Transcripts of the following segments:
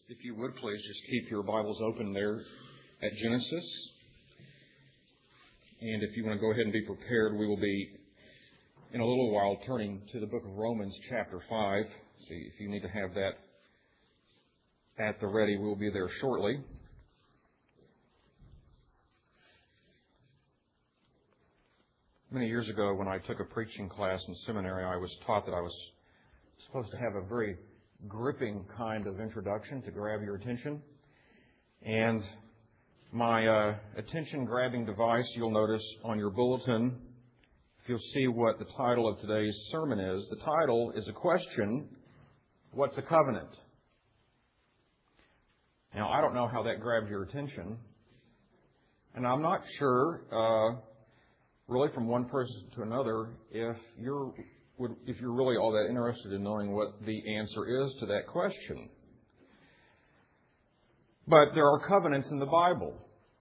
If you would, please just keep your Bibles open there at Genesis. And if you want to go ahead and be prepared, we will be, in a little while, turning to the book of Romans chapter 5. So if you need to have that at the ready, we'll be there shortly. Many years ago, when I took a preaching class in seminary, I was taught that I was supposed to have a very gripping kind of introduction to grab your attention. And my attention-grabbing device, you'll notice on your bulletin, if you'll see what the title of today's sermon is, the title is a question: what's a covenant? Now, I don't know how that grabs your attention, and I'm not sure, really from one person to another, if you're really all that interested in knowing what the answer is to that question. But there are covenants in the Bible.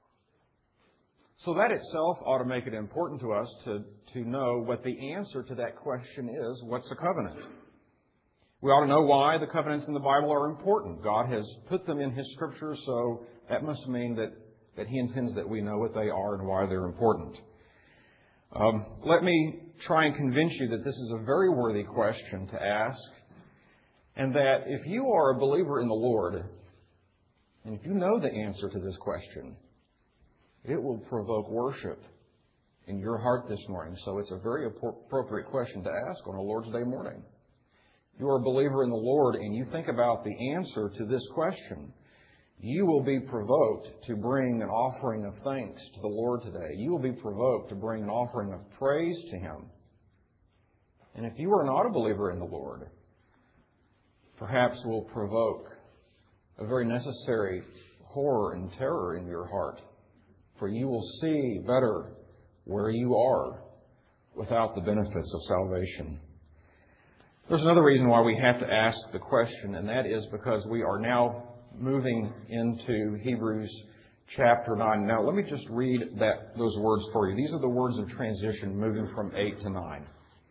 So that itself ought to make it important to us to know what the answer to that question is: what's a covenant? We ought to know why the covenants in the Bible are important. God has put them in His Scripture, so that must mean that He intends that we know what they are and why they're important. Let me try and convince you that this is a very worthy question to ask, and that if you are a believer in the Lord, and if you know the answer to this question, it will provoke worship in your heart this morning. So it's a very appropriate question to ask on a Lord's Day morning. If you are a believer in the Lord and you think about the answer to this question, you will be provoked to bring an offering of thanks to the Lord today. You will be provoked to bring an offering of praise to Him. And if you are not a believer in the Lord, perhaps will provoke a very necessary horror and terror in your heart, for you will see better where you are without the benefits of salvation. There's another reason why we have to ask the question, and that is because we are now moving into Hebrews chapter 9. Now, let me just read those words for you. These are the words of transition moving from 8 to 9.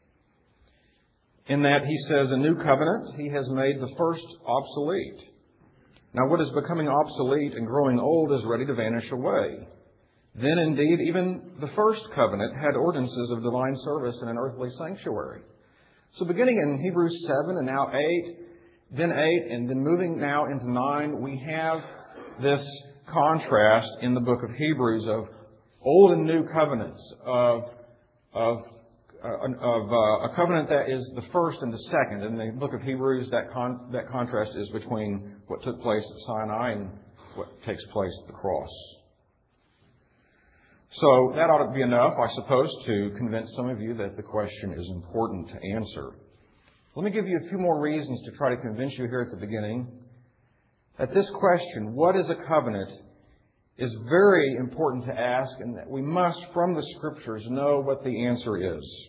In that he says, a new covenant, He has made the first obsolete. Now, what is becoming obsolete and growing old is ready to vanish away. Then, indeed, even the first covenant had ordinances of divine service in an earthly sanctuary. So beginning in Hebrews 7 and now 8, then 8, and then moving now into 9, we have this contrast in the book of Hebrews of old and new covenants, of a covenant that is the first and the second. In the book of Hebrews, that contrast is between what took place at Sinai and what takes place at the cross. So that ought to be enough, I suppose, to convince some of you that the question is important to answer. Let me give you a few more reasons to try to convince you here at the beginning that this question, what is a covenant, is very important to ask, and that we must, from the Scriptures, know what the answer is.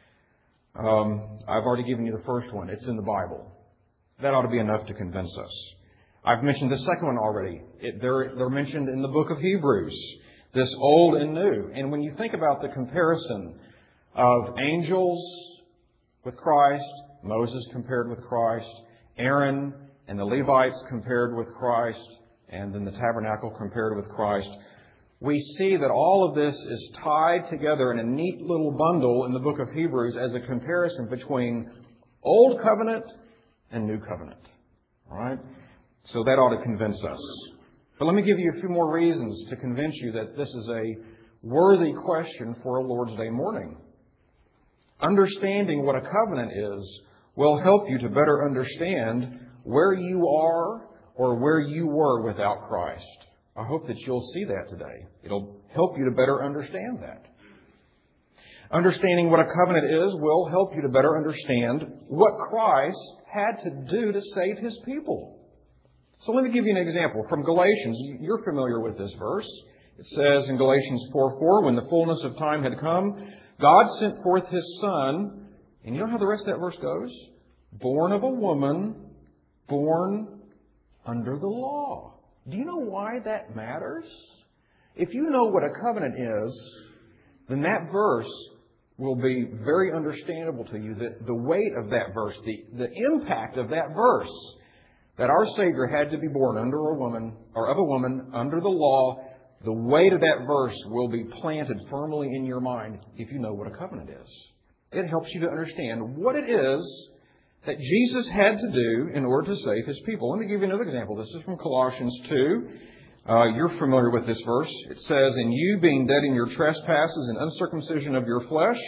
I've already given you the first one. It's in the Bible. That ought to be enough to convince us. I've mentioned the second one already. They're mentioned in the book of Hebrews, this old and new. And when you think about the comparison of angels with Christ, Moses compared with Christ, Aaron and the Levites compared with Christ, and then the tabernacle compared with Christ, we see that all of this is tied together in a neat little bundle in the book of Hebrews as a comparison between Old Covenant and New Covenant. All right? So that ought to convince us. But let me give you a few more reasons to convince you that this is a worthy question for a Lord's Day morning. Understanding what a covenant is will help you to better understand where you are or where you were without Christ. I hope that you'll see that today. It'll help you to better understand that. Understanding what a covenant is will help you to better understand what Christ had to do to save His people. So let me give you an example from Galatians. You're familiar with this verse. It says in Galatians 4:4, when the fullness of time had come, God sent forth His Son. And you know how the rest of that verse goes? Born of a woman, born under the law. Do you know why that matters? If you know what a covenant is, then that verse will be very understandable to you. The weight of that verse, the impact of that verse that our Savior had to be born under a woman, or of a woman, under the law, the weight of that verse will be planted firmly in your mind if you know what a covenant is. It helps you to understand what it is that Jesus had to do in order to save His people. Let me give you another example. This is from Colossians 2. You're familiar with this verse. It says, "And you, being dead in your trespasses and uncircumcision of your flesh,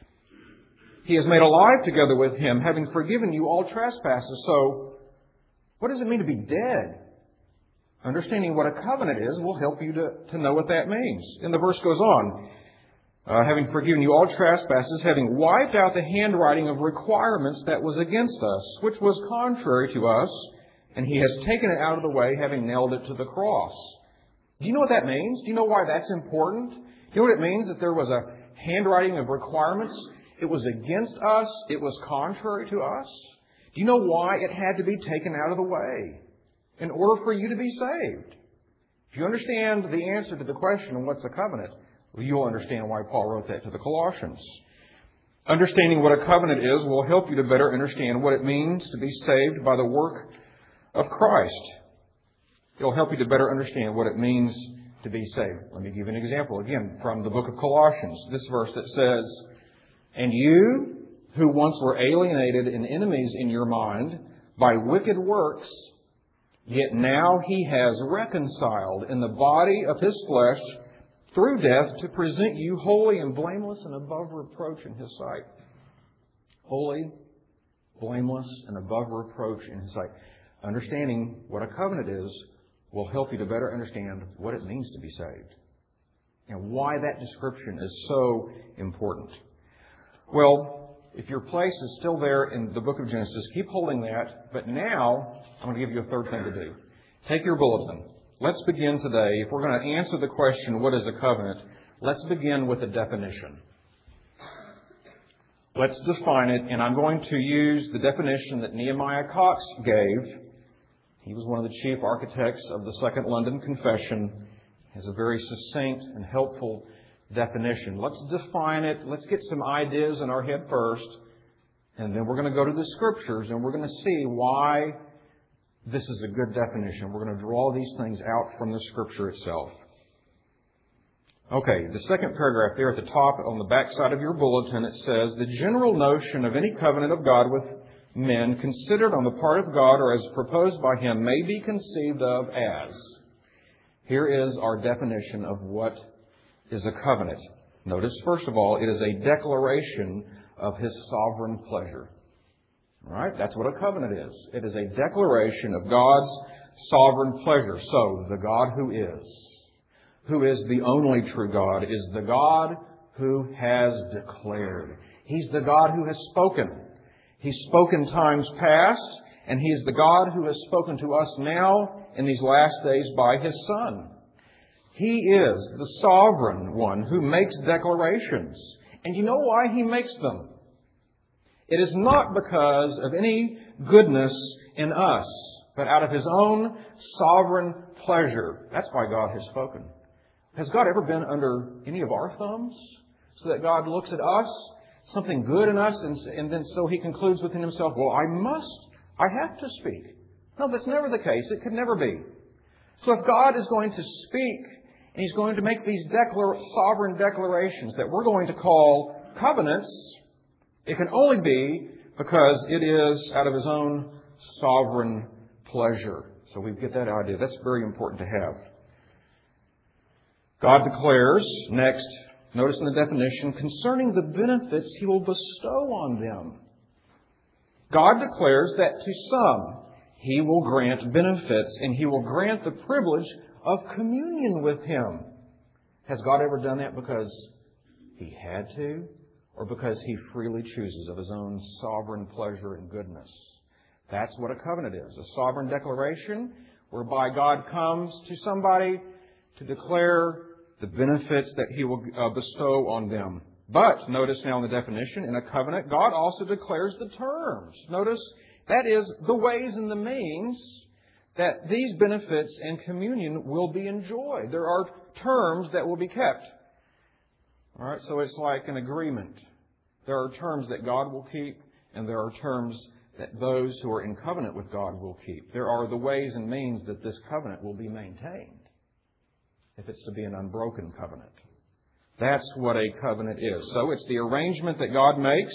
He has made alive together with Him, having forgiven you all trespasses." So, what does it mean to be dead? Understanding what a covenant is will help you to know what that means. And the verse goes on, "Having forgiven you all trespasses, having wiped out the handwriting of requirements that was against us, which was contrary to us, and He has taken it out of the way, having nailed it to the cross." Do you know what that means? Do you know why that's important? Do you know what it means that there was a handwriting of requirements? It was against us. It was contrary to us. Do you know why it had to be taken out of the way in order for you to be saved? If you understand the answer to the question of what's a covenant, well, you'll understand why Paul wrote that to the Colossians. Understanding what a covenant is will help you to better understand what it means to be saved by the work of Christ. It'll help you to better understand what it means to be saved. Let me give you an example again from the book of Colossians. This verse that says, "And you, who once were alienated and enemies in your mind by wicked works, yet now He has reconciled in the body of His flesh through death to present you holy and blameless and above reproach in His sight." Holy, blameless, and above reproach in His sight. Understanding what a covenant is will help you to better understand what it means to be saved and why that description is so important. Well, if your place is still there in the book of Genesis, keep holding that. But now, I'm going to give you a third thing to do. Take your bulletin. Let's begin today. If we're going to answer the question, what is a covenant? Let's begin with a definition. Let's define it, and I'm going to use the definition that Nehemiah Cox gave. He was one of the chief architects of the Second London Confession. He has a very succinct and helpful definition. Let's define it. Let's get some ideas in our head first. And then we're going to go to the Scriptures and we're going to see why this is a good definition. We're going to draw these things out from the Scripture itself. Okay, the second paragraph there at the top on the back side of your bulletin, it says, "The general notion of any covenant of God with men considered on the part of God or as proposed by Him may be conceived of as." Here is our definition of what is a covenant. Notice, first of all, it is a declaration of His sovereign pleasure. All right? That's what a covenant is. It is a declaration of God's sovereign pleasure. So, the God who is the only true God, is the God who has declared. He's the God who has spoken. He's spoken times past, and He is the God who has spoken to us now in these last days by His Son. He is the sovereign one who makes declarations. And you know why He makes them? It is not because of any goodness in us, but out of His own sovereign pleasure. That's why God has spoken. Has God ever been under any of our thumbs? So that God looks at us, something good in us, and then so He concludes within Himself, well, I have to speak. No, that's never the case. It could never be. So if God is going to speak, and He's going to make these sovereign declarations that we're going to call covenants, it can only be because it is out of His own sovereign pleasure. So we get that idea. That's very important to have. God declares, next, notice in the definition, concerning the benefits He will bestow on them. God declares that to some He will grant benefits, and He will grant the privilege of communion with Him. Has God ever done that because He had to, or because He freely chooses of His own sovereign pleasure and goodness? That's what a covenant is, a sovereign declaration whereby God comes to somebody to declare the benefits that He will bestow on them. But, notice now in the definition, in a covenant, God also declares the terms. Notice, that is, the ways and the means that these benefits and communion will be enjoyed. There are terms that will be kept. All right, so it's like an agreement. There are terms that God will keep, and there are terms that those who are in covenant with God will keep. There are the ways and means that this covenant will be maintained if it's to be an unbroken covenant. That's what a covenant is. So it's the arrangement that God makes,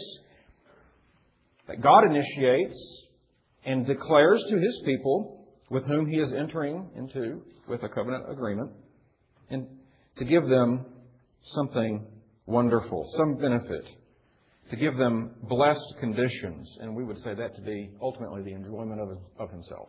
that God initiates and declares to His people with whom He is entering into with a covenant agreement, and to give them something wonderful, some benefit, to give them blessed conditions, and we would say that to be ultimately the enjoyment of Himself.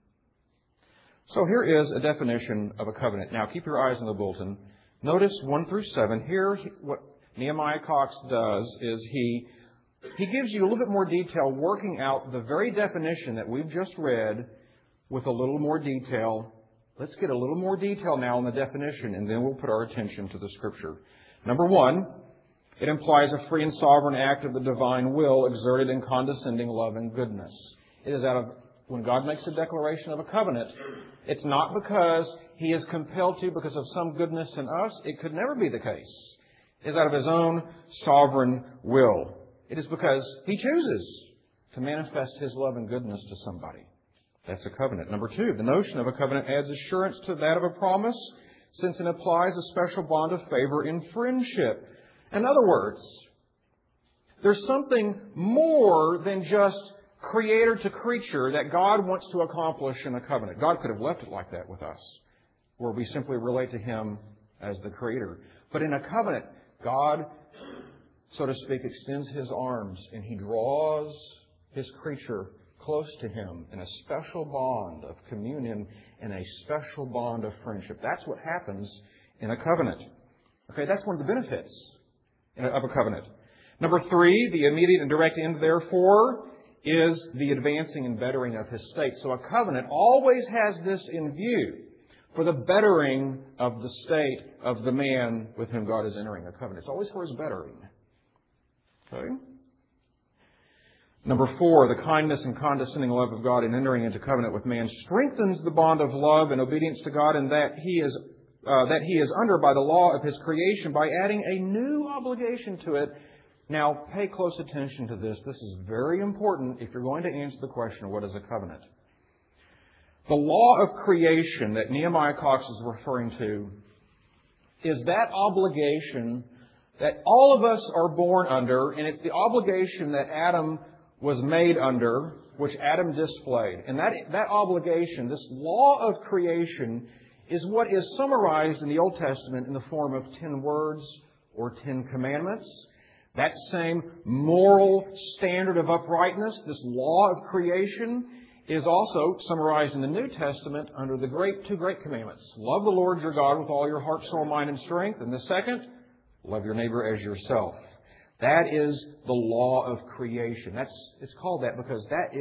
So here is a definition of a covenant. Now keep your eyes on the bulletin. Notice 1 through 7. Here, what Nehemiah Cox does is he gives you a little bit more detail, working out the very definition that we've just read with a little more detail. Let's get a little more detail now on the definition, and then we'll put our attention to the Scripture. Number 1, it implies a free and sovereign act of the divine will exerted in condescending love and goodness. It is out of, when God makes a declaration of a covenant, it's not because He is compelled to because of some goodness in us. It could never be the case. It is out of His own sovereign will. It is because He chooses to manifest His love and goodness to somebody. That's a covenant. Number 2, the notion of a covenant adds assurance to that of a promise, since it applies a special bond of favor in friendship. In other words, there's something more than just creator to creature that God wants to accomplish in a covenant. God could have left it like that with us, where we simply relate to Him as the creator. But in a covenant, God, so to speak, extends His arms and He draws His creature close to Him in a special bond of communion and a special bond of friendship. That's what happens in a covenant. Okay, that's one of the benefits of a covenant. Number 3, the immediate and direct end, therefore, is the advancing and bettering of His state. So a covenant always has this in view, for the bettering of the state of the man with whom God is entering a covenant. It's always for His bettering. Okay? Number 4, the kindness and condescending love of God in entering into covenant with man strengthens the bond of love and obedience to God, and that He is under by the law of His creation by adding a new obligation to it. Now, pay close attention to this. This is very important if you're going to answer the question, what is a covenant? The law of creation that Nehemiah Cox is referring to is that obligation that all of us are born under, and it's the obligation that Adam was made under, which Adam displayed. And that obligation, this law of creation, is what is summarized in the Old Testament in the form of 10 words or 10 commandments. That same moral standard of uprightness, this law of creation, is also summarized in the New Testament under the two great commandments. Love the Lord your God with all your heart, soul, mind, and strength. And the second, love your neighbor as yourself. That is the law of creation. It's called that because that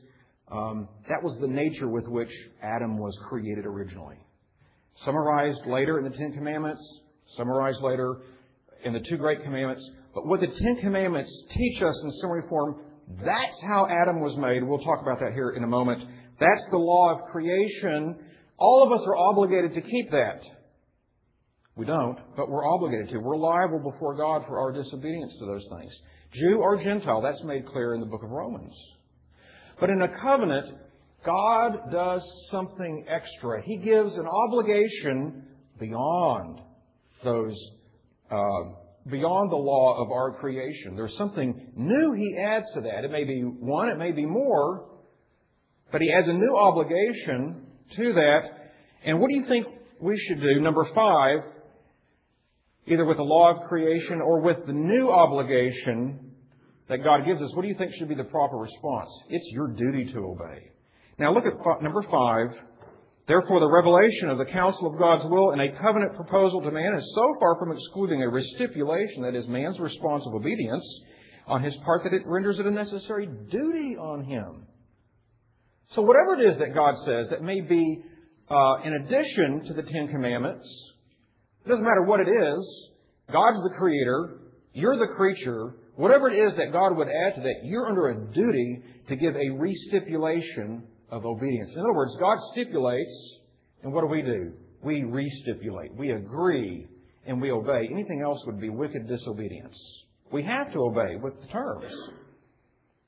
was the nature with which Adam was created originally. Summarized later in the 10 Commandments, summarized later in the 2 great commandments. But what the 10 Commandments teach us in summary form, that's how Adam was made. We'll talk about that here in a moment. That's the law of creation. All of us are obligated to keep that. We don't, but we're obligated to. We're liable before God for our disobedience to those things. Jew or Gentile, that's made clear in the book of Romans. But in a covenant, God does something extra. He gives an obligation beyond beyond the law of our creation. There's something new He adds to that. It may be one, it may be more, but He adds a new obligation to that. And what do you think we should do? Number 5, either with the law of creation or with the new obligation that God gives us, what do you think should be the proper response? It's your duty to obey. Now look at number 5. Therefore, the revelation of the counsel of God's will in a covenant proposal to man is so far from excluding a restipulation, that is, man's responsive obedience on his part, that it renders it a necessary duty on him. So whatever it is that God says that may be in addition to the 10 Commandments, it doesn't matter what it is. God's the creator. You're the creature. Whatever it is that God would add to that, you're under a duty to give a restipulation of obedience. In other words, God stipulates, and what do? We restipulate. We agree, and we obey. Anything else would be wicked disobedience. We have to obey with the terms.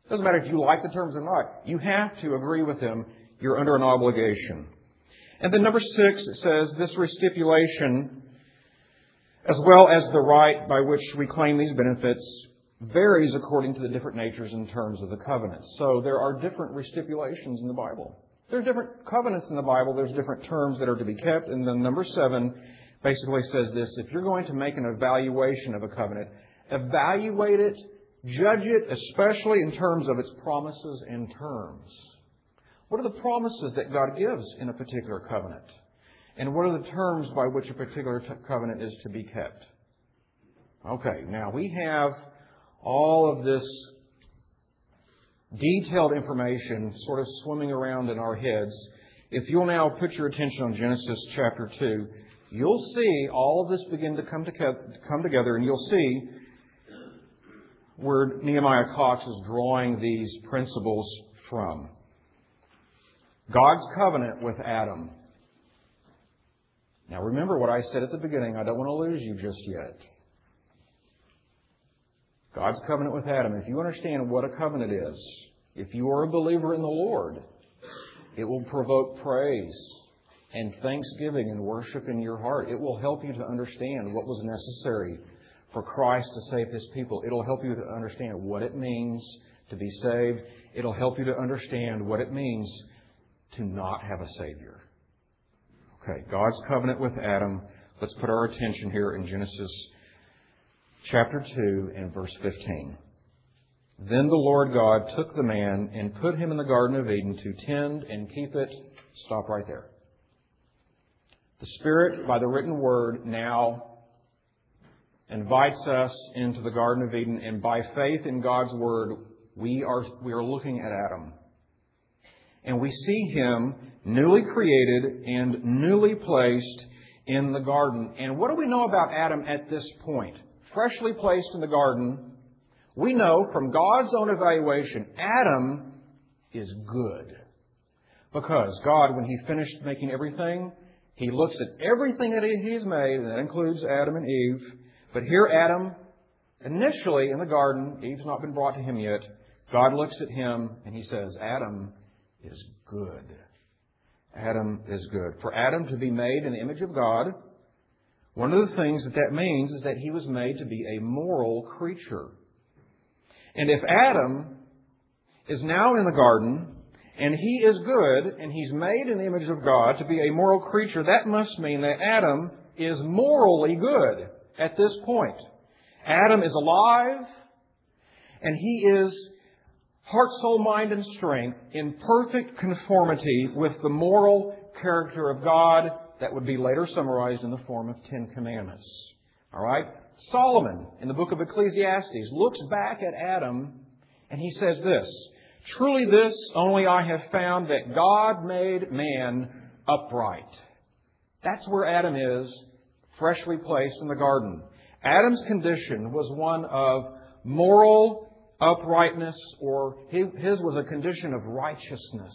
Doesn't matter if you like the terms or not. You have to agree with Him. You're under an obligation. And then number 6, it says, this restipulation, as well as the right by which we claim these benefits, varies according to the different natures and terms of the covenant. So there are different restipulations in the Bible. There are different covenants in the Bible. There's different terms that are to be kept. And then number 7 basically says this: if you're going to make an evaluation of a covenant, evaluate it, judge it, especially in terms of its promises and terms. What are the promises that God gives in a particular covenant? And what are the terms by which a particular covenant is to be kept? Okay, now we have all of this detailed information sort of swimming around in our heads. If you'll now put your attention on Genesis chapter 2, you'll see all of this begin to come together, and you'll see where Nehemiah Cox is drawing these principles from. God's covenant with Adam. Now remember what I said at the beginning. I don't want to lose you just yet. God's covenant with Adam. If you understand what a covenant is, if you are a believer in the Lord, it will provoke praise and thanksgiving and worship in your heart. It will help you to understand what was necessary for Christ to save His people. It'll help you to understand what it means to be saved. It'll help you to understand what it means to not have a Savior. Okay, God's covenant with Adam. Let's put our attention here in Genesis chapter 2 and verse 15. Then the Lord God took the man and put him in the Garden of Eden to tend and keep it. Stop right there. The Spirit, by the written word, now invites us into the Garden of Eden, and by faith in God's word, we are looking at Adam. And we see him newly created and newly placed in the garden. And what do we know about Adam at this point? Freshly placed in the garden, we know from God's own evaluation, Adam is good. Because God, when He finished making everything, He looks at everything that He's made, and that includes Adam and Eve. But here Adam, initially in the garden, Eve's not been brought to him yet, God looks at him and He says, Adam is good. Adam is good. For Adam to be made in the image of God, one of the things that means is that he was made to be a moral creature. And if Adam is now in the garden, and he is good, and he's made in the image of God to be a moral creature, that must mean that Adam is morally good at this point. Adam is alive, and he is heart, soul, mind, and strength in perfect conformity with the moral character of God that would be later summarized in the form of 10 Commandments. All right? Solomon, in the book of Ecclesiastes, looks back at Adam and he says this: truly this only I have found, that God made man upright. That's where Adam is, freshly placed in the garden. Adam's condition was one of moral uprightness, or his was a condition of righteousness.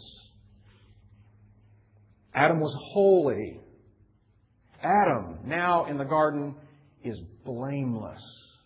Adam was holy. Adam, now in the garden, is blameless.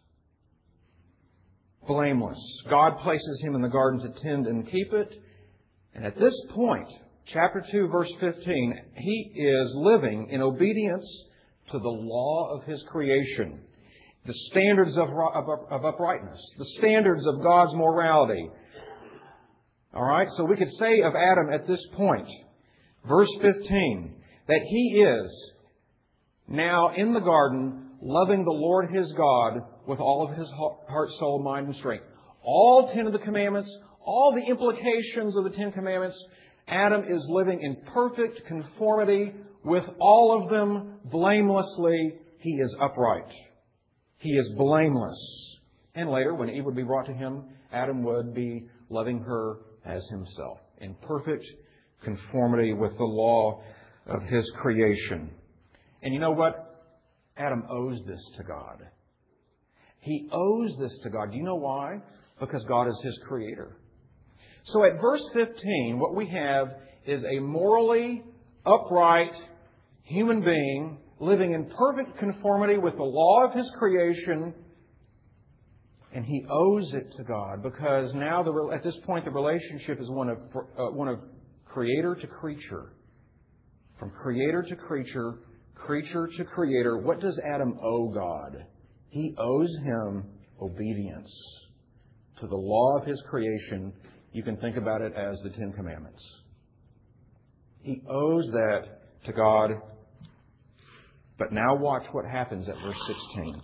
Blameless. God places him in the garden to tend and keep it. And at this point, chapter 2, verse 15, he is living in obedience to the law of his creation. The standards of uprightness. The standards of God's morality. All right? So we could say of Adam at this point, verse 15, that he is now in the garden, loving the Lord his God with all of his heart, soul, mind, and strength. All 10 of the commandments, all the implications of the 10 commandments, Adam is living in perfect conformity with all of them blamelessly. He is upright. He is blameless. And later, when Eve would be brought to him, Adam would be loving her as himself, in perfect conformity with the law of his creation. And you know what? Adam owes this to God. He owes this to God. Do you know why? Because God is his creator. So at verse 15, what we have is a morally upright human being living in perfect conformity with the law of his creation, And he owes it to God because now, at this point, the relationship is one of creator to creature. From creator to creature, creature to creator. What does Adam owe God? He owes Him obedience to the law of His creation. You can think about it as the Ten Commandments. He owes that to God. But now watch what happens at verse 16.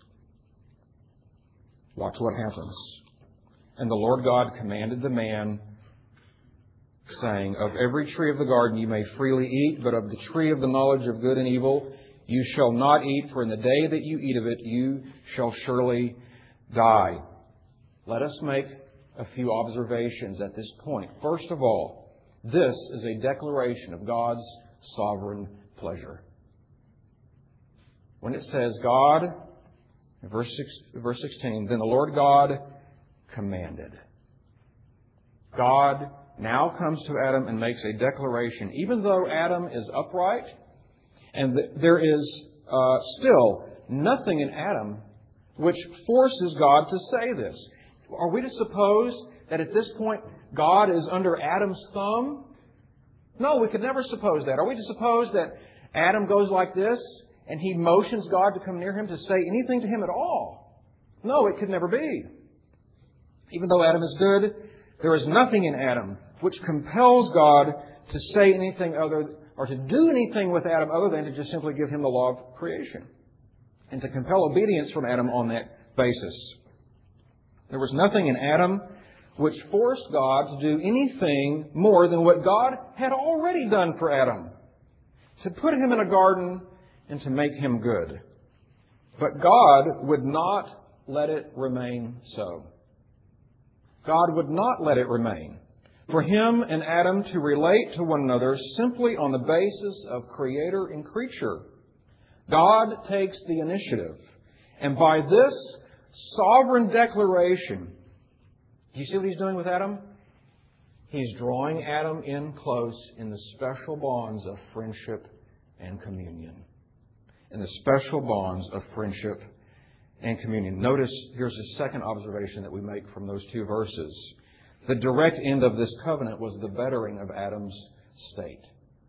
Watch what happens. And the Lord God commanded the man, saying, "Of every tree of the garden you may freely eat, but of the tree of the knowledge of good and evil you shall not eat, for in the day that you eat of it you shall surely die." Let us make a few observations at this point. First of all, this is a declaration of God's sovereign pleasure. When it says God, verse 16, then the Lord God commanded. God now comes to Adam and makes a declaration. Even though Adam is upright, and there is still nothing in Adam which forces God to say this. Are we to suppose that at this point God is under Adam's thumb? No, we could never suppose that. Are we to suppose that Adam goes like this and he motions God to come near him to say anything to him at all? No, it could never be. Even though Adam is good, there is nothing in Adam which compels God to say anything other or to do anything with Adam other than to just simply give him the law of creation and to compel obedience from Adam on that basis. There was nothing in Adam which forced God to do anything more than what God had already done for Adam, to put him in a garden and to make him good. But God would not let it remain so. God would not let it remain. For him and Adam to relate to one another simply on the basis of creator and creature. God takes the initiative. And by this sovereign declaration, do you see what He's doing with Adam? He's drawing Adam in close in the special bonds of friendship and communion. In the special bonds of friendship and communion. Notice, here's the second observation that we make from those two verses. The direct end of this covenant was the bettering of Adam's state.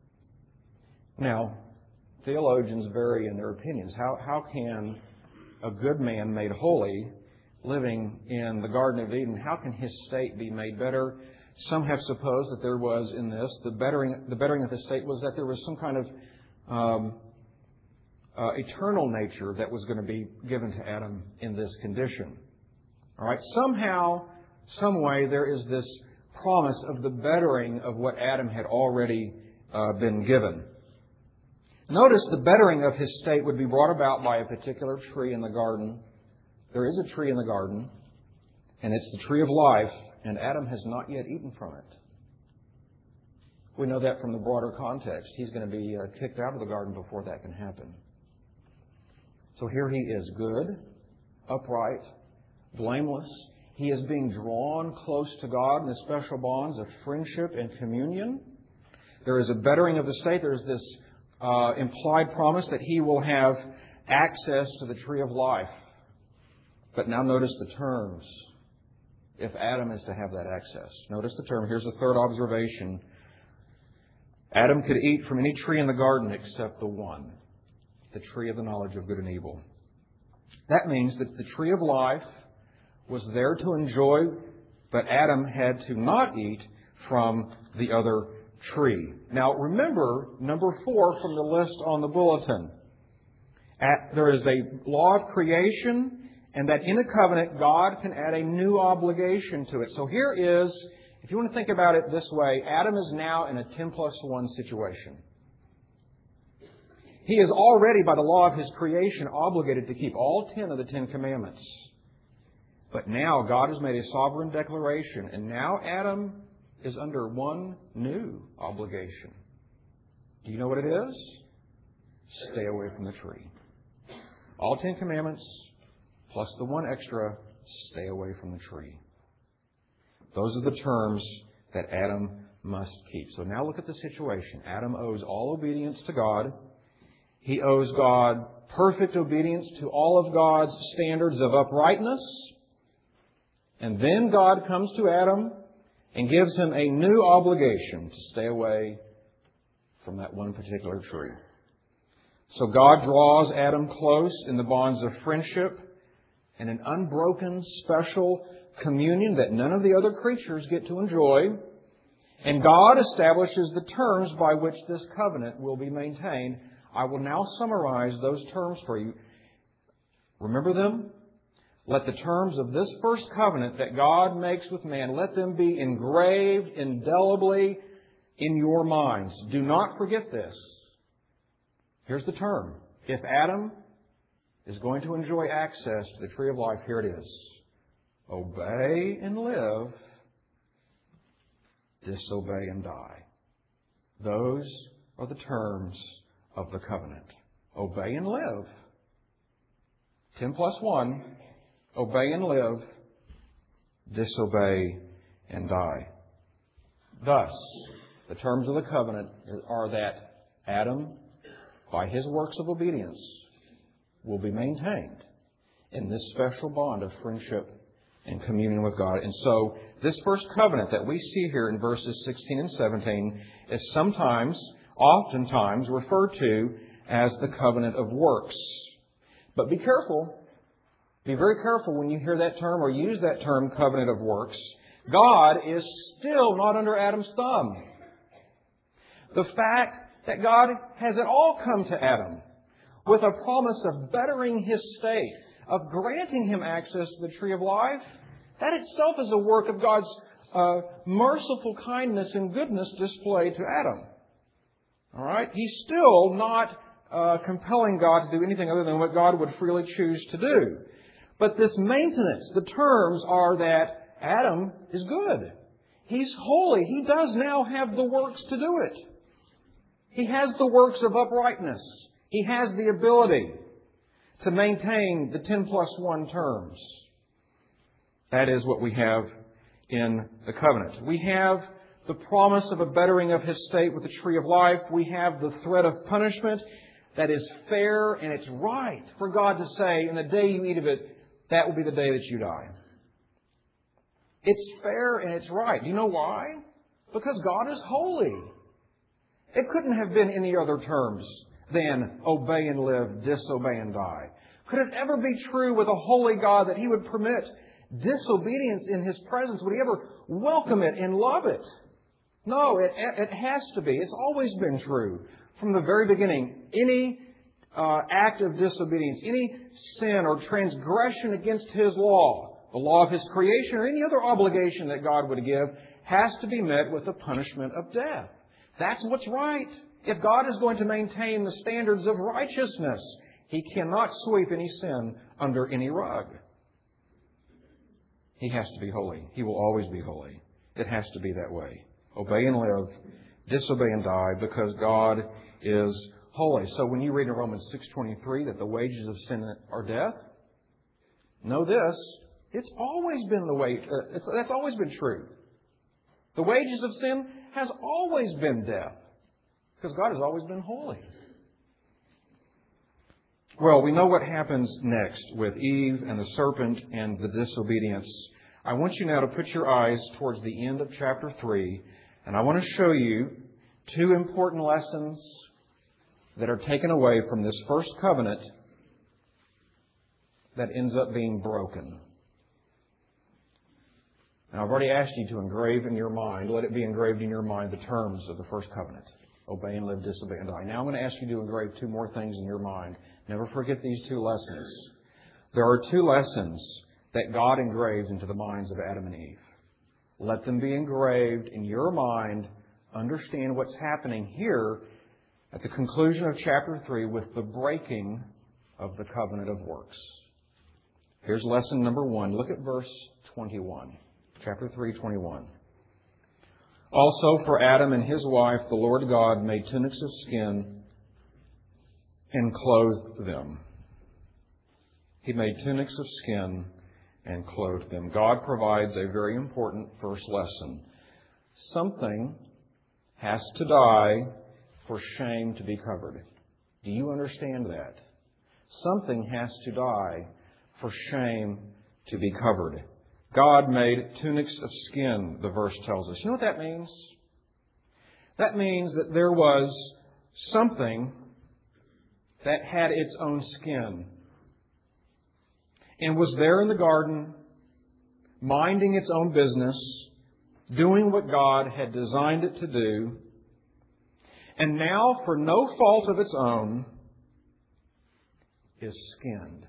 Now, theologians vary in their opinions. How can a good man made holy, living in the Garden of Eden, how can his state be made better? Some have supposed that there was in this, the bettering of his state was that there was some kind of eternal nature that was going to be given to Adam in this condition. All right, somehow, some way, there is this promise of the bettering of what Adam had already been given. Notice the bettering of his state would be brought about by a particular tree in the garden. There is a tree in the garden, and it's the tree of life, and Adam has not yet eaten from it. We know that from the broader context. He's going to be kicked out of the garden before that can happen. So here he is, good, upright, blameless. He is being drawn close to God in the special bonds of friendship and communion. There is a bettering of the state. There is this implied promise that he will have access to the tree of life. But now notice the terms. If Adam is to have that access. Notice the term. Here's the third observation. Adam could eat from any tree in the garden except the one, the tree of the knowledge of good and evil. That means that the tree of life was there to enjoy, but Adam had to not eat from the other tree. Now remember, number 4 from the list on the bulletin. There is a law of creation, and that in a covenant, God can add a new obligation to it. So here is, if you want to think about it this way, Adam is now in a 10+1 situation. He is already, by the law of his creation, obligated to keep all 10 of the 10 commandments. But now God has made a sovereign declaration, and now Adam is under one new obligation. Do you know what it is? Stay away from the tree. All 10 commandments, plus the one extra, stay away from the tree. Those are the terms that Adam must keep. So now look at the situation. Adam owes all obedience to God. He owes God perfect obedience to all of God's standards of uprightness. And then God comes to Adam and gives him a new obligation to stay away from that one particular tree. So God draws Adam close in the bonds of friendship and an unbroken special communion that none of the other creatures get to enjoy. And God establishes the terms by which this covenant will be maintained. I will now summarize those terms for you. Remember them? Let the terms of this first covenant that God makes with man, let them be engraved indelibly in your minds. Do not forget this. Here's the term. If Adam is going to enjoy access to the tree of life, here it is. Obey and live, disobey and die. Those are the terms of the covenant. Obey and live. 10 plus 1. Obey and live, disobey and die. Thus, the terms of the covenant are that Adam, by his works of obedience, will be maintained in this special bond of friendship and communion with God. And so, this first covenant that we see here in verses 16 and 17 is oftentimes referred to as the covenant of works. But be careful. Be very careful when you hear that term or use that term, covenant of works. God is still not under Adam's thumb. The fact that God has it all come to Adam with a promise of bettering his state, of granting him access to the tree of life, that itself is a work of God's merciful kindness and goodness displayed to Adam. All right? He's still not compelling God to do anything other than what God would freely choose to do. But this maintenance, the terms are that Adam is good. He's holy. He does now have the works to do it. He has the works of uprightness. He has the ability to maintain the 10 plus 1 terms. That is what we have in the covenant. We have the promise of a bettering of his state with the tree of life. We have the threat of punishment that is fair, and it's right for God to say, in the day you eat of it, that will be the day that you die. It's fair and it's right. Do you know why? Because God is holy. It couldn't have been any other terms than obey and live, disobey and die. Could it ever be true with a holy God that He would permit disobedience in His presence? Would He ever welcome it and love it? No, it has to be. It's always been true. From the very beginning, any act of disobedience, any sin or transgression against His law, the law of His creation, or any other obligation that God would give, has to be met with the punishment of death. That's what's right. If God is going to maintain the standards of righteousness, He cannot sweep any sin under any rug. He has to be holy. He will always be holy. It has to be that way. Obey and live, disobey and die, because God is holy. So when you read in Romans 6:23 that the wages of sin are death, know this, it's always been the way. That's always been true. The wages of sin has always been death, because God has always been holy. Well, we know what happens next with Eve and the serpent and the disobedience. I want you now to put your eyes towards the end of chapter 3, and I want to show you two important lessons that are taken away from this first covenant that ends up being broken. Now, I've already asked you to engrave in your mind, let it be engraved in your mind, the terms of the first covenant. Obey and live, disobey and die. Now I'm going to ask you to engrave two more things in your mind. Never forget these two lessons. There are two lessons that God engraved into the minds of Adam and Eve. Let them be engraved in your mind. Understand what's happening here at the conclusion of chapter 3 with the breaking of the covenant of works. Here's lesson number 1. Look at verse 21. Chapter 3:21. Also for Adam and his wife, the Lord God made tunics of skin and clothed them. He made tunics of skin and clothed them. God provides a very important first lesson. Something has to die for shame to be covered. Do you understand that? Something has to die for shame to be covered. God made tunics of skin, the verse tells us. You know what that means? That means that there was something that had its own skin and was there in the garden, minding its own business, doing what God had designed it to do, and now, for no fault of its own, is skinned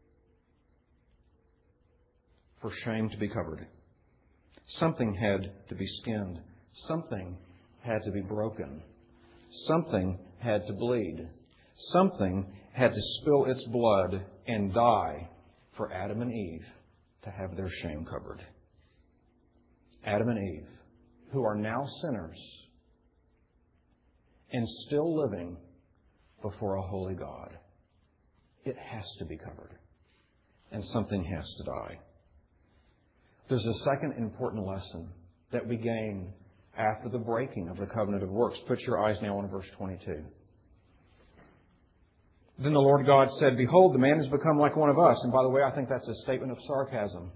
for shame to be covered. Something had to be skinned. Something had to be broken. Something had to bleed. Something had to spill its blood and die for Adam and Eve to have their shame covered. Adam and Eve, who are now sinners and still living before a holy God. It has to be covered. And something has to die. There's a second important lesson that we gain after the breaking of the covenant of works. Put your eyes now on verse 22. Then the Lord God said, "Behold, the man has become like one of us." And by the way, I think that's a statement of sarcasm.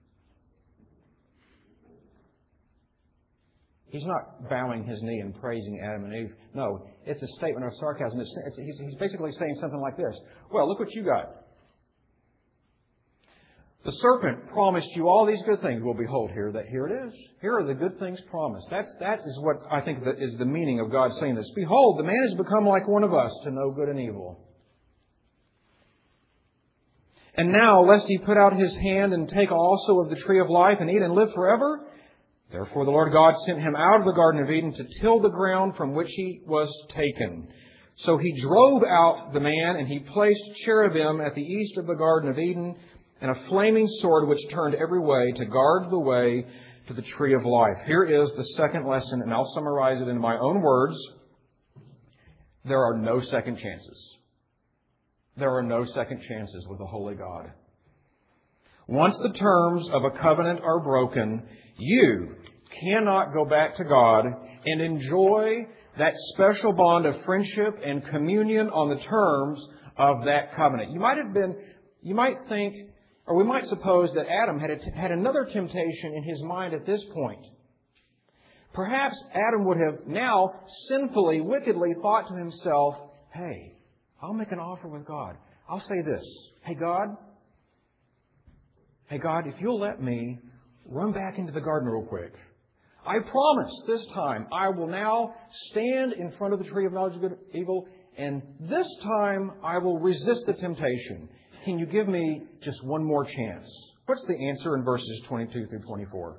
He's not bowing his knee and praising Adam and Eve. No, it's a statement of sarcasm. He's basically saying something like this. Well, look what you got. The serpent promised you all these good things. Well, behold, here it is. Here are the good things promised. That is what I think is the meaning of God saying this. Behold, the man has become like one of us to know good and evil. And now, lest he put out his hand and take also of the tree of life and eat and live forever. Therefore the Lord God sent him out of the Garden of Eden to till the ground from which he was taken. So he drove out the man, and he placed cherubim at the east of the Garden of Eden, and a flaming sword which turned every way to guard the way to the tree of life. Here is the second lesson, and I'll summarize it in my own words. There are no second chances. There are no second chances with a holy God. Once the terms of a covenant are broken, you cannot go back to God and enjoy that special bond of friendship and communion on the terms of that covenant. You might think, or we might suppose that Adam had another temptation in his mind at this point. Perhaps Adam would have now sinfully, wickedly thought to himself, hey, I'll make an offer with God. I'll say this, Hey God, if you'll let me run back into the garden real quick. I promise this time I will now stand in front of the tree of knowledge of good and evil, and this time I will resist the temptation. Can you give me just one more chance? What's the answer in verses 22 through 24?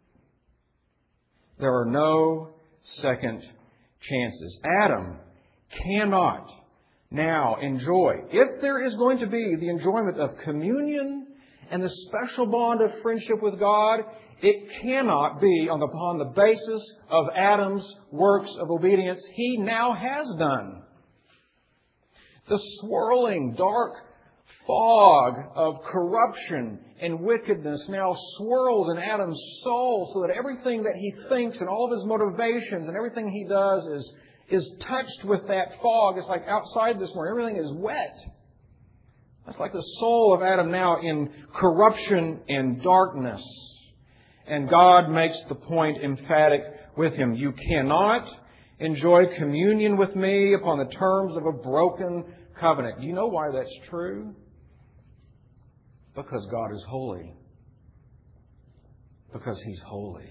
There are no second chances. Adam cannot now enjoy, if there is going to be the enjoyment of communion and the special bond of friendship with God, it cannot be upon the basis of Adam's works of obedience he now has done. The swirling, dark fog of corruption and wickedness now swirls in Adam's soul so that everything that he thinks and all of his motivations and everything he does is touched with that fog. It's like outside this morning. Everything is wet. That's like the soul of Adam now in corruption and darkness. And God makes the point emphatic with him. You cannot enjoy communion with me upon the terms of a broken covenant. Do you know why that's true? Because God is holy. Because He's holy.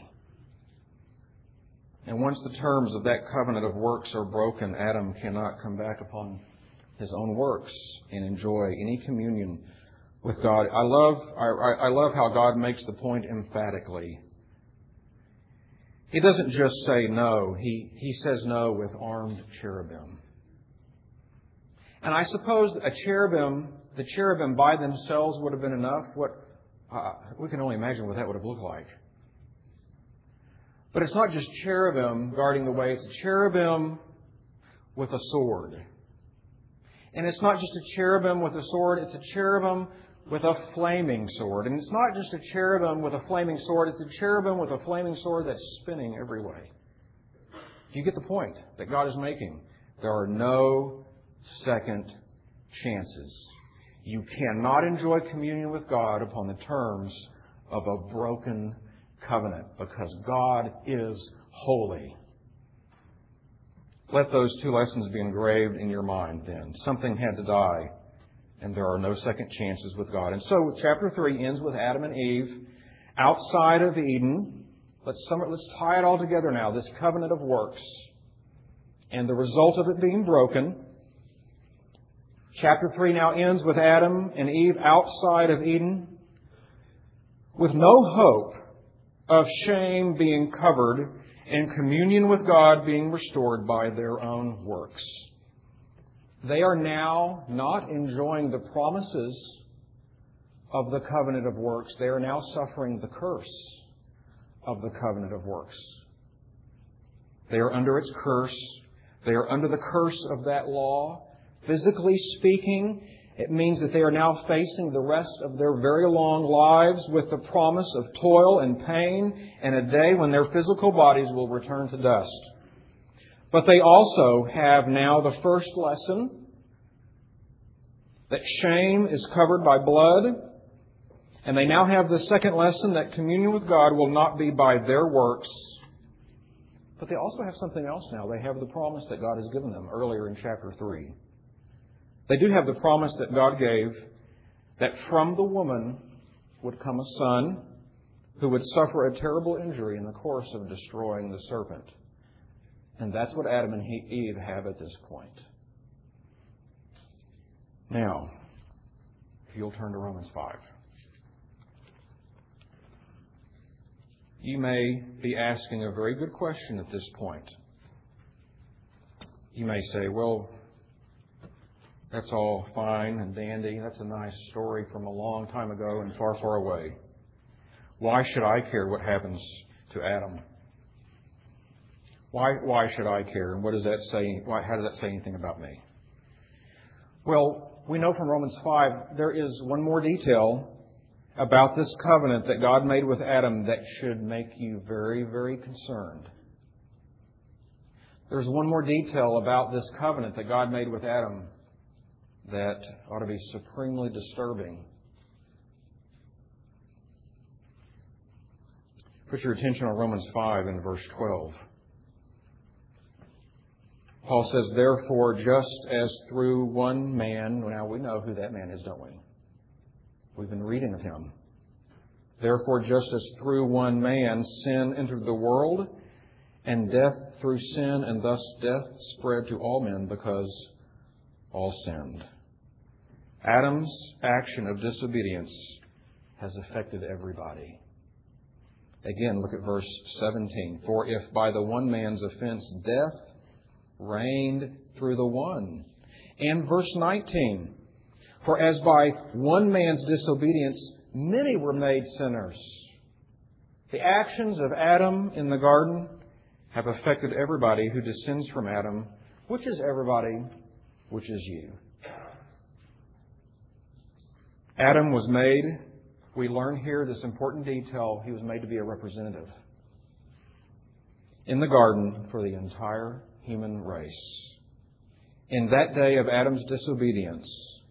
And once the terms of that covenant of works are broken, Adam cannot come back upon his own works and enjoy any communion with God. I love how God makes the point emphatically. He doesn't just say no. He says no with armed cherubim. And I suppose the cherubim by themselves would have been enough. We can only imagine what that would have looked like. But it's not just cherubim guarding the way. It's a cherubim with a sword. And it's not just a cherubim with a sword. It's a cherubim with a flaming sword. And it's not just a cherubim with a flaming sword. It's a cherubim with a flaming sword that's spinning every way. Do you get the point that God is making? There are no second chances. You cannot enjoy communion with God upon the terms of a broken covenant, because God is holy. Let those two lessons be engraved in your mind then. Something had to die, and there are no second chances with God. And so chapter 3 ends with Adam and Eve outside of Eden. Let's tie it all together now, this covenant of works and the result of it being broken. Chapter 3 now ends with Adam and Eve outside of Eden, with no hope of shame being covered and communion with God being restored by their own works. They are now not enjoying the promises of the covenant of works. They are now suffering the curse of the covenant of works. They are under its curse. They are under the curse of that law. Physically speaking, it means that they are now facing the rest of their very long lives with the promise of toil and pain and a day when their physical bodies will return to dust. But they also have now the first lesson, that shame is covered by blood. And they now have the second lesson, that communion with God will not be by their works. But they also have something else now. They have the promise that God has given them earlier in chapter 3. They do have the promise that God gave that from the woman would come a son who would suffer a terrible injury in the course of destroying the serpent. And that's what Adam and Eve have at this point. Now, if you'll turn to Romans 5. You may be asking a very good question at this point. You may say, well, that's all fine and dandy. That's a nice story from a long time ago and far, far away. Why should I care what happens to Adam? Why should I care? And what does that say? How does that say anything about me? Well, we know from Romans 5 there is one more detail about this covenant that God made with Adam that should make you very, very concerned. There's one more detail about this covenant that God made with Adam that ought to be supremely disturbing. Put your attention on Romans 5 and verse 12. Paul says, therefore, just as through one man, now we know who that man is, don't we? We've been reading of him. Therefore, just as through one man sin entered the world, and death through sin, and thus death spread to all men because all sinned. Adam's action of disobedience has affected everybody. Again, look at verse 17. For if by the one man's offense death reigned through the one. And verse 19. For as by one man's disobedience many were made sinners. The actions of Adam in the garden have affected everybody who descends from Adam, which is everybody, which is you. Adam was made, we learn here this important detail, he was made to be a representative in the garden for the entire human race. In that day of Adam's disobedience,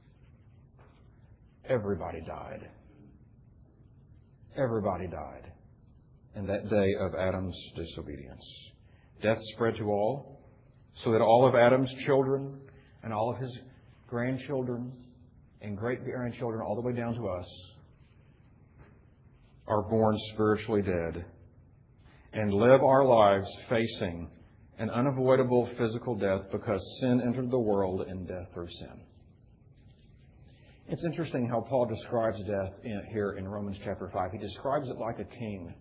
everybody died. Everybody died in that day of Adam's disobedience. Death spread to all, so that all of Adam's children and all of his grandchildren and great-grandchildren, all the way down to us, are born spiritually dead and live our lives facing an unavoidable physical death because sin entered the world and death through sin. It's interesting how Paul describes death here in Romans chapter 5. He describes it like a king.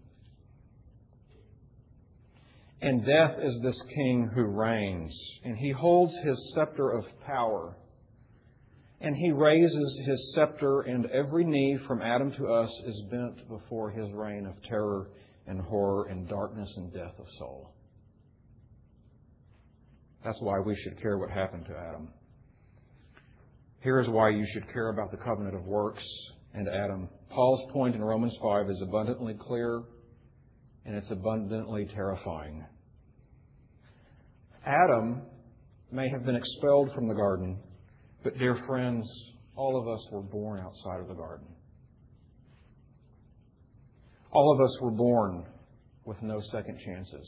And death is this king who reigns, and he holds his scepter of power. And he raises his scepter, and every knee from Adam to us is bent before his reign of terror and horror and darkness and death of soul. That's why we should care what happened to Adam. Here is why you should care about the covenant of works and Adam. Paul's point in Romans 5 is abundantly clear, and it's abundantly terrifying. Adam may have been expelled from the garden, but dear friends, all of us were born outside of the garden. All of us were born with no second chances.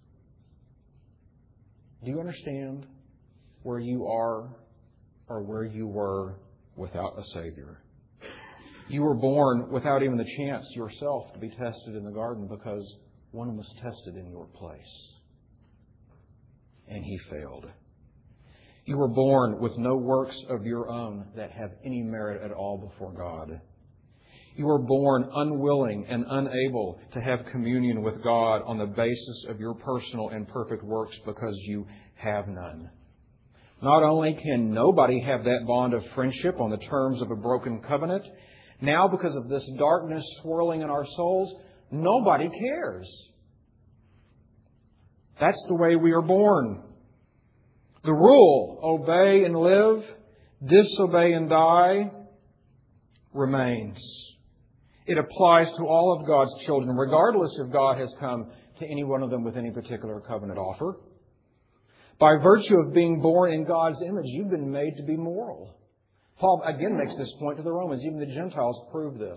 Do you understand where you are or where you were without a Savior? You were born without even the chance yourself to be tested in the garden because one was tested in your place. And he failed. You were born with no works of your own that have any merit at all before God. You were born unwilling and unable to have communion with God on the basis of your personal and perfect works because you have none. Not only can nobody have that bond of friendship on the terms of a broken covenant, now because of this darkness swirling in our souls, nobody cares. That's the way we are born. The rule, obey and live, disobey and die, remains. It applies to all of God's children, regardless if God has come to any one of them with any particular covenant offer. By virtue of being born in God's image, you've been made to be moral. Paul again makes this point to the Romans. Even the Gentiles prove this.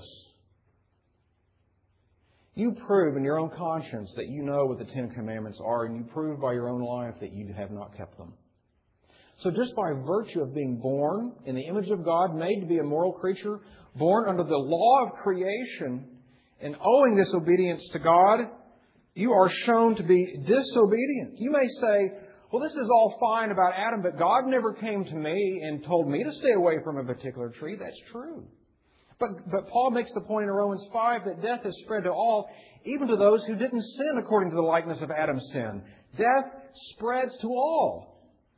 You prove in your own conscience that you know what the Ten Commandments are, and you prove by your own life that you have not kept them. So just by virtue of being born in the image of God, made to be a moral creature, born under the law of creation, and owing this obedience to God, you are shown to be disobedient. You may say, well, this is all fine about Adam, but God never came to me and told me to stay away from a particular tree. That's true. But Paul makes the point in Romans 5 that death has spread to all, even to those who didn't sin according to the likeness of Adam's sin. Death spreads to all.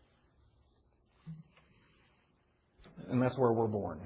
And that's where we're born.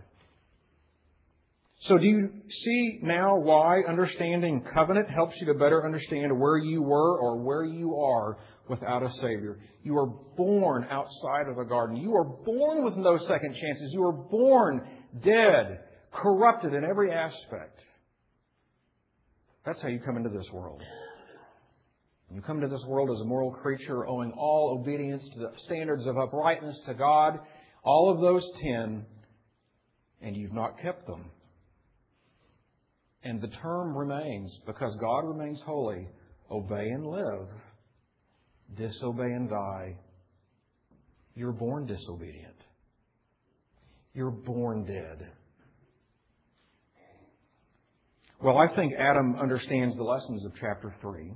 So do you see now why understanding covenant helps you to better understand where you were or where you are without a Savior? You are born outside of the garden. You are born with no second chances. You are born dead, corrupted in every aspect. That's how you come into this world. You come into this world as a moral creature, owing all obedience to the standards of uprightness to God, all of those 10, and you've not kept them. And the term remains, because God remains holy, obey and live, disobey and die. You're born disobedient. You're born dead. Well, I think Adam understands the lessons of chapter 3.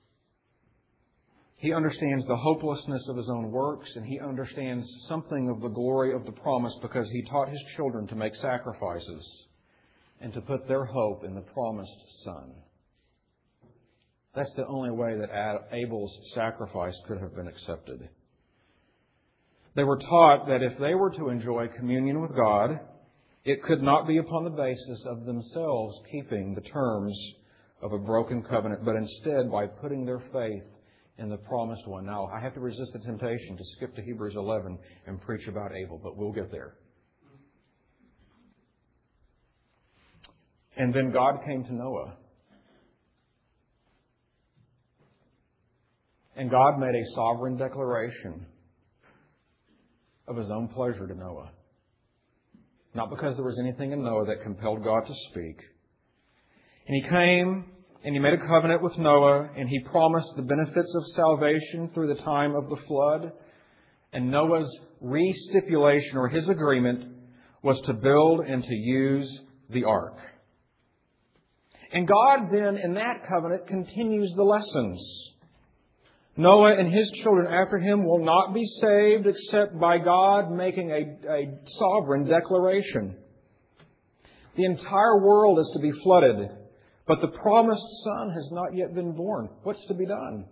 He understands the hopelessness of his own works, and he understands something of the glory of the promise because he taught his children to make sacrifices and to put their hope in the promised Son. That's the only way that Abel's sacrifice could have been accepted. They were taught that if they were to enjoy communion with God, it could not be upon the basis of themselves keeping the terms of a broken covenant, but instead by putting their faith in the promised one. Now, I have to resist the temptation to skip to Hebrews 11 and preach about Abel, but we'll get there. And then God came to Noah. And God made a sovereign declaration of His own pleasure to Noah. Not because there was anything in Noah that compelled God to speak. And He came and He made a covenant with Noah, and He promised the benefits of salvation through the time of the flood. And Noah's re-stipulation or his agreement was to build and to use the ark. And God then, in that covenant, continues the lessons. Noah and his children after him will not be saved except by God making a sovereign declaration. The entire world is to be flooded, but the promised Son has not yet been born. What's to be done?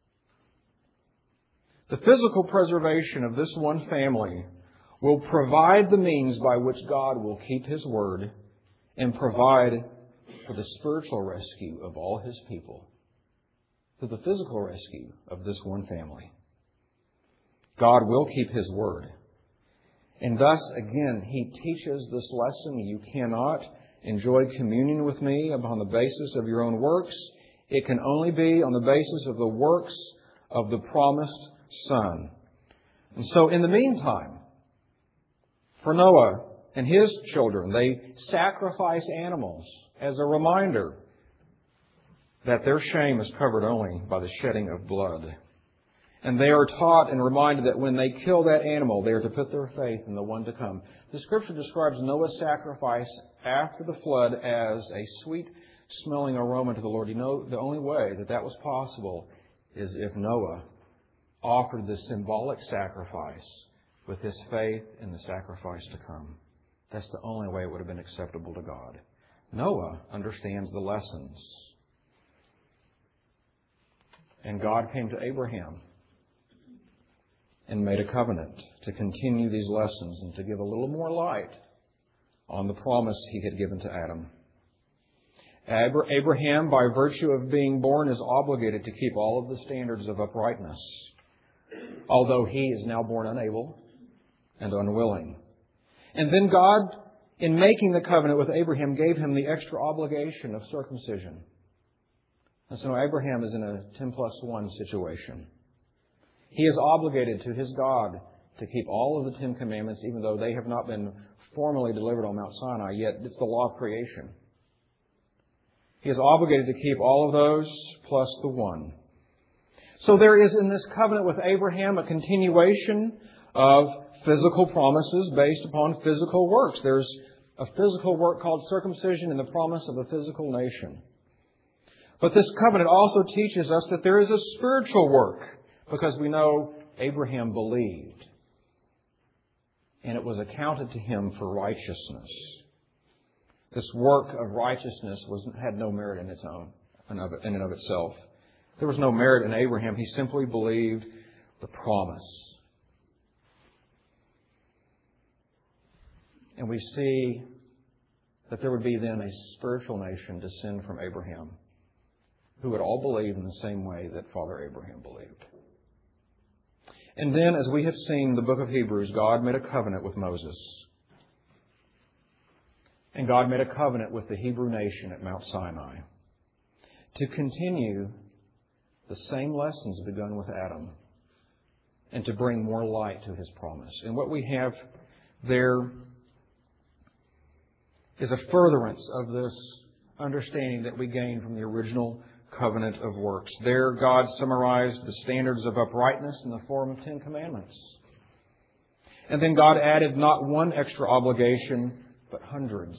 The physical preservation of this one family will provide the means by which God will keep His word and provide for the spiritual rescue of all His people. To the physical rescue of this one family. God will keep His word. And thus, again, He teaches this lesson. You cannot enjoy communion with me upon the basis of your own works. It can only be on the basis of the works of the promised Son. And so, in the meantime, for Noah and his children, they sacrifice animals as a reminder that their shame is covered only by the shedding of blood. And they are taught and reminded that when they kill that animal, they are to put their faith in the one to come. The Scripture describes Noah's sacrifice after the flood as a sweet-smelling aroma to the Lord. You know, the only way that that was possible is if Noah offered this symbolic sacrifice with his faith in the sacrifice to come. That's the only way it would have been acceptable to God. Noah understands the lessons. And God came to Abraham and made a covenant to continue these lessons and to give a little more light on the promise He had given to Adam. Abraham, by virtue of being born, is obligated to keep all of the standards of uprightness, although he is now born unable and unwilling. And then God, in making the covenant with Abraham, gave him the extra obligation of circumcision. And so Abraham is in a 10+1 situation. He is obligated to his God to keep all of the 10 Commandments, even though they have not been formally delivered on Mount Sinai, yet it's the law of creation. He is obligated to keep all of those plus the one. So there is in this covenant with Abraham a continuation of physical promises based upon physical works. There's a physical work called circumcision and the promise of a physical nation. But this covenant also teaches us that there is a spiritual work, because we know Abraham believed, and it was accounted to him for righteousness. This work of righteousness had no merit in its own, in and of itself. There was no merit in Abraham. He simply believed the promise. And we see that there would be then a spiritual nation descend from Abraham, who would all believe in the same way that Father Abraham believed. And then, as we have seen in the book of Hebrews, God made a covenant with Moses. And God made a covenant with the Hebrew nation at Mount Sinai to continue the same lessons begun with Adam and to bring more light to His promise. And what we have there is a furtherance of this understanding that we gained from the original covenant of works. There, God summarized the standards of uprightness in the form of 10 Commandments. And then God added not one extra obligation, but hundreds.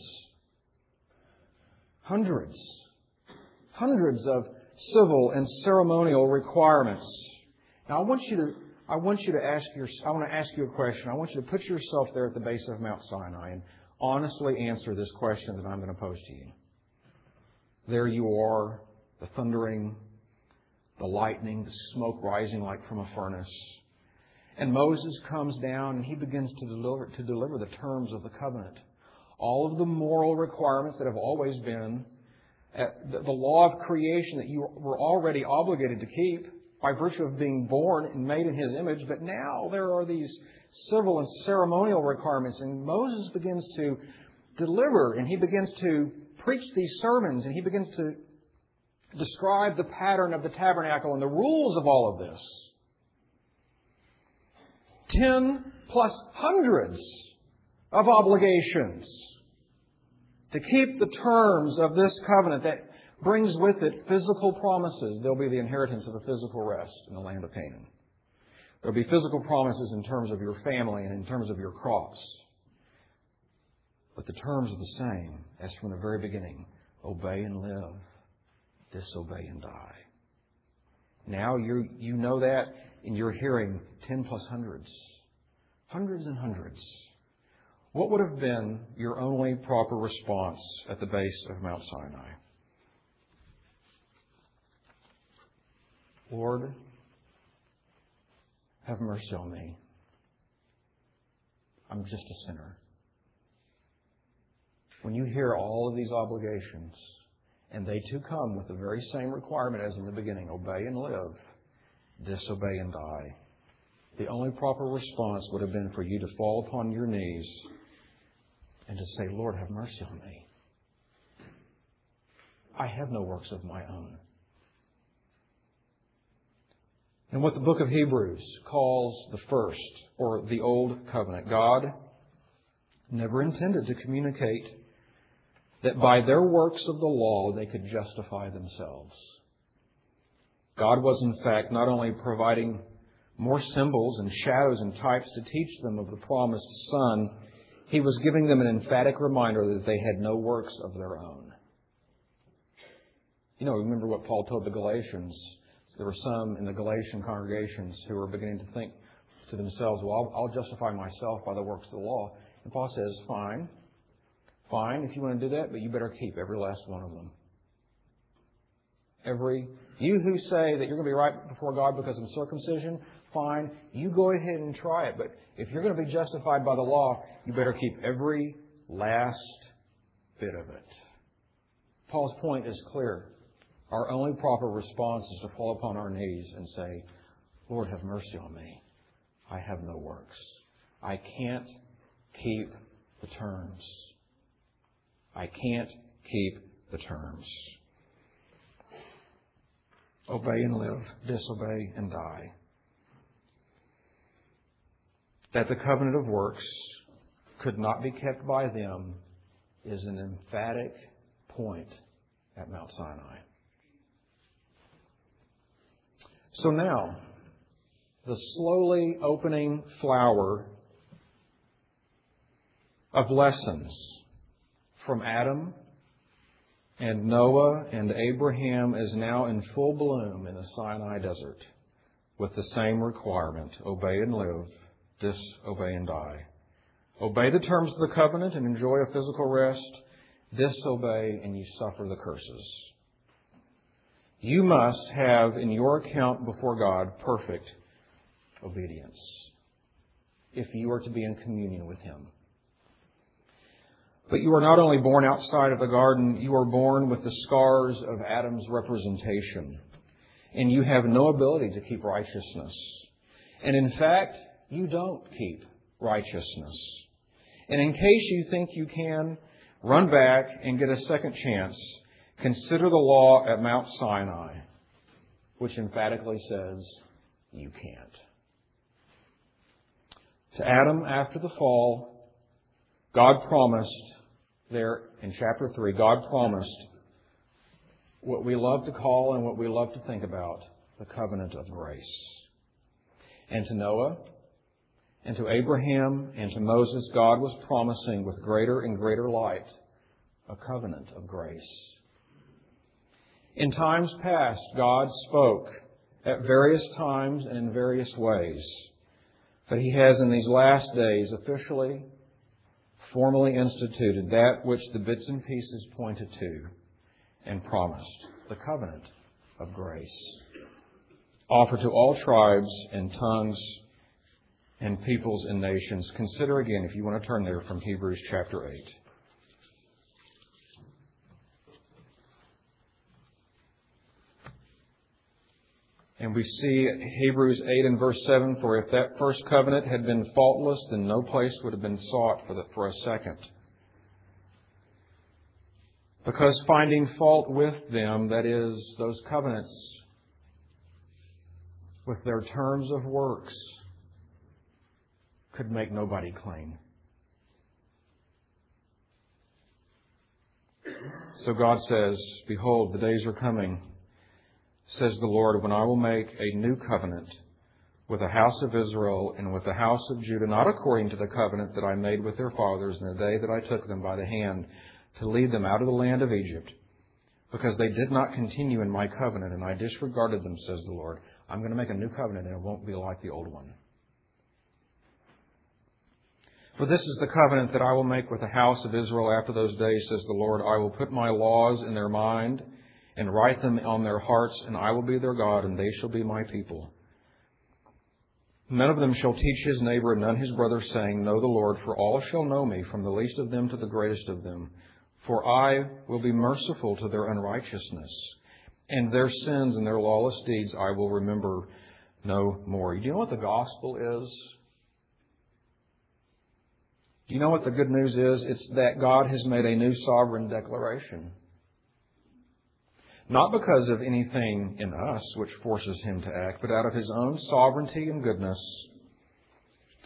Hundreds of civil and ceremonial requirements. Now, I want to ask you a question. I want you to put yourself there at the base of Mount Sinai and honestly answer this question that I'm going to pose to you. There you are, the thundering, the lightning, the smoke rising like from a furnace. And Moses comes down and he begins to deliver the terms of the covenant. All of the moral requirements that have always been, the law of creation that you were already obligated to keep by virtue of being born and made in His image. But now there are these civil and ceremonial requirements. And Moses begins to deliver and he begins to preach these sermons and he begins to describe the pattern of the tabernacle and the rules of all of this. 10 plus hundreds of obligations to keep the terms of this covenant that brings with it physical promises. There'll be the inheritance of a physical rest in the land of Canaan. There'll be physical promises in terms of your family and in terms of your crops. But the terms are the same as from the very beginning. Obey and live. Disobey and die. Now you know that and you're hearing 10 plus hundreds. Hundreds and hundreds. What would have been your only proper response at the base of Mount Sinai? Lord, have mercy on me. I'm just a sinner. When you hear all of these obligations, and they too come with the very same requirement as in the beginning, obey and live, disobey and die, the only proper response would have been for you to fall upon your knees and to say, Lord, have mercy on me. I have no works of my own. And what the book of Hebrews calls the first, or the Old Covenant, God never intended to communicate that by their works of the law they could justify themselves. God was, in fact, not only providing more symbols and shadows and types to teach them of the promised Son, He was giving them an emphatic reminder that they had no works of their own. Remember what Paul told the Galatians. There were some in the Galatian congregations who were beginning to think to themselves, well, I'll justify myself by the works of the law. And Paul says, fine, if you want to do that, but you better keep every last one of them. You who say that you're going to be right before God because of circumcision, fine, you go ahead and try it. But if you're going to be justified by the law, you better keep every last bit of it. Paul's point is clear. Our only proper response is to fall upon our knees and say, Lord, have mercy on me. I have no works. I can't keep the terms. I can't keep the terms. Obey and live, disobey and die. That the covenant of works could not be kept by them is an emphatic point at Mount Sinai. So now, the slowly opening flower of lessons from Adam and Noah and Abraham is now in full bloom in the Sinai desert with the same requirement: obey and live, disobey and die. Obey the terms of the covenant and enjoy a physical rest. Disobey and you suffer the curses. You must have in your account before God perfect obedience if you are to be in communion with Him. But you are not only born outside of the garden, you are born with the scars of Adam's representation. And you have no ability to keep righteousness. And in fact, you don't keep righteousness. And in case you think you can run back and get a second chance, consider the law at Mount Sinai, which emphatically says you can't. To Adam, after the fall, God promised there in chapter 3, God promised what we love to call and what we love to think about, the covenant of grace. And to Noah, and to Abraham, and to Moses, God was promising with greater and greater light a covenant of grace. In times past, God spoke at various times and in various ways. But He has in these last days officially, formally instituted that which the bits and pieces pointed to and promised, the covenant of grace, offered to all tribes and tongues and peoples and nations. Consider again, if you want to turn there, from Hebrews chapter 8. And we see Hebrews 8 and verse 7, for if that first covenant had been faultless, then no place would have been sought for a second. Because finding fault with them, that is, those covenants, with their terms of works, could make nobody clean. So God says, behold, the days are coming, says the Lord, when I will make a new covenant with the house of Israel and with the house of Judah, not according to the covenant that I made with their fathers in the day that I took them by the hand to lead them out of the land of Egypt, because they did not continue in my covenant, and I disregarded them, says the Lord. I'm going to make a new covenant, and it won't be like the old one. For this is the covenant that I will make with the house of Israel after those days, says the Lord. I will put my laws in their mind and write them on their hearts, and I will be their God, and they shall be my people. None of them shall teach his neighbor and none his brother, saying, Know the Lord, for all shall know me, from the least of them to the greatest of them. For I will be merciful to their unrighteousness, and their sins and their lawless deeds I will remember no more. Do you know what the gospel is? Do you know what the good news is? It's that God has made a new sovereign declaration. Not because of anything in us which forces Him to act, but out of His own sovereignty and goodness.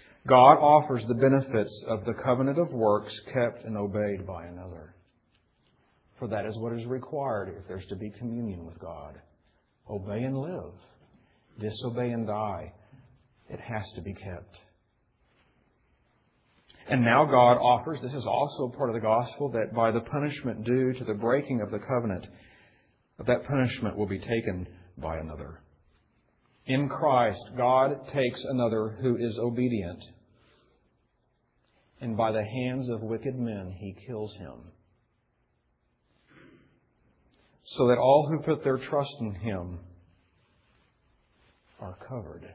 God offers the benefits of the covenant of works kept and obeyed by another. For that is what is required if there's to be communion with God. Obey and live. Disobey and die. It has to be kept. And now God offers, this is also part of the gospel, that by the punishment due to the breaking of the covenant, that punishment will be taken by another. In Christ, God takes another who is obedient, and by the hands of wicked men, He kills him, so that all who put their trust in Him are covered.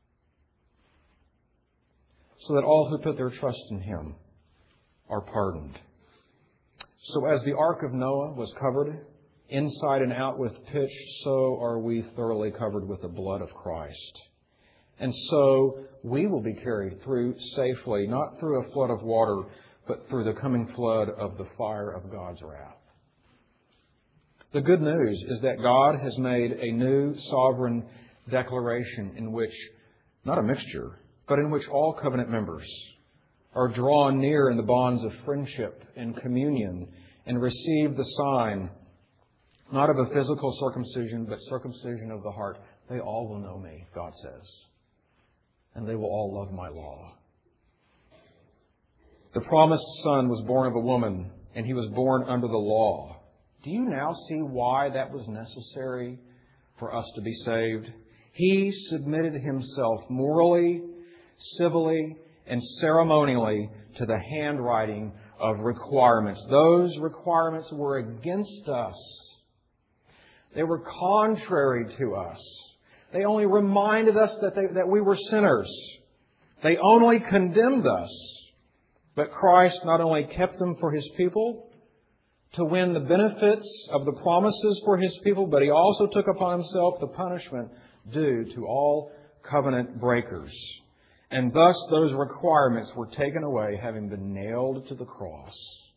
So that all who put their trust in Him are pardoned. So as the ark of Noah was covered inside and out with pitch, so are we thoroughly covered with the blood of Christ. And so we will be carried through safely, not through a flood of water, but through the coming flood of the fire of God's wrath. The good news is that God has made a new sovereign declaration in which, not a mixture, but in which all covenant members are drawn near in the bonds of friendship and communion and receive the sign, not of a physical circumcision, but circumcision of the heart. They all will know me, God says, and they will all love my law. The promised Son was born of a woman, and He was born under the law. Do you now see why that was necessary for us to be saved? He submitted Himself morally, civilly, and ceremonially to the handwriting of requirements. Those requirements were against us. They were contrary to us. They only reminded us that we were sinners. They only condemned us. But Christ not only kept them for His people to win the benefits of the promises for His people, but He also took upon Himself the punishment due to all covenant breakers. And thus those requirements were taken away, having been nailed to the cross.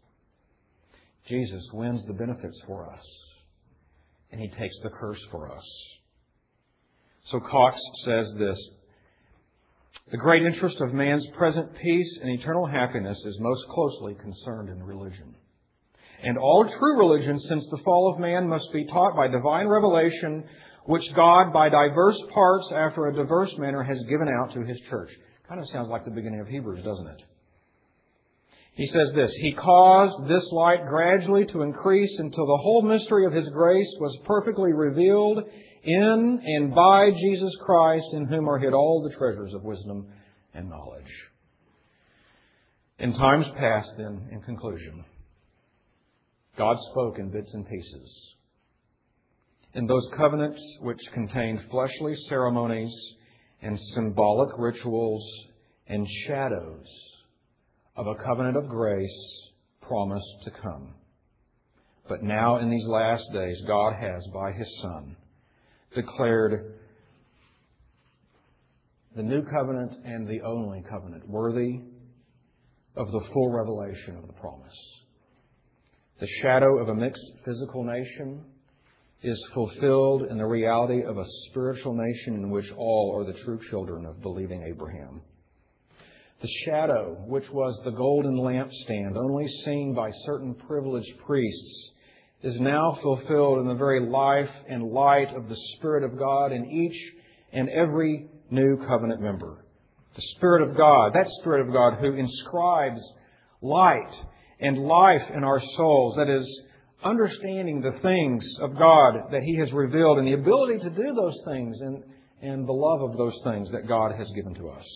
Jesus wins the benefits for us, and He takes the curse for us. So Cox says this: the great interest of man's present peace and eternal happiness is most closely concerned in religion. And all true religion, since the fall of man, must be taught by divine revelation, which God, by diverse parts, after a diverse manner, has given out to His church. Kind of sounds like the beginning of Hebrews, doesn't it? He says this: He caused this light gradually to increase until the whole mystery of His grace was perfectly revealed in and by Jesus Christ, in whom are hid all the treasures of wisdom and knowledge. In times past, then, in conclusion, God spoke in bits and pieces. In those covenants which contained fleshly ceremonies and symbolic rituals and shadows of a covenant of grace promised to come. But now in these last days, God has, by His Son, declared the new covenant and the only covenant worthy of the full revelation of the promise. The shadow of a mixed physical nation is fulfilled in the reality of a spiritual nation in which all are the true children of believing Abraham. The shadow, which was the golden lampstand, only seen by certain privileged priests, is now fulfilled in the very life and light of the Spirit of God in each and every new covenant member. The Spirit of God, that Spirit of God who inscribes light and life in our souls, that is, understanding the things of God that He has revealed and the ability to do those things and the love of those things that God has given to us.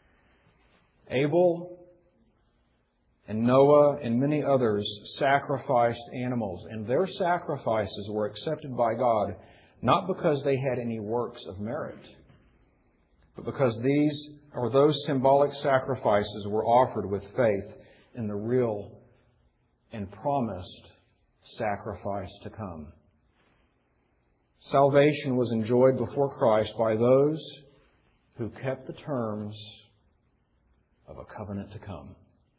Abel and Noah and many others sacrificed animals, and their sacrifices were accepted by God not because they had any works of merit, but because those symbolic sacrifices were offered with faith in the real and promised sacrifice to come. Salvation was enjoyed before Christ by those who kept the terms of a covenant to come.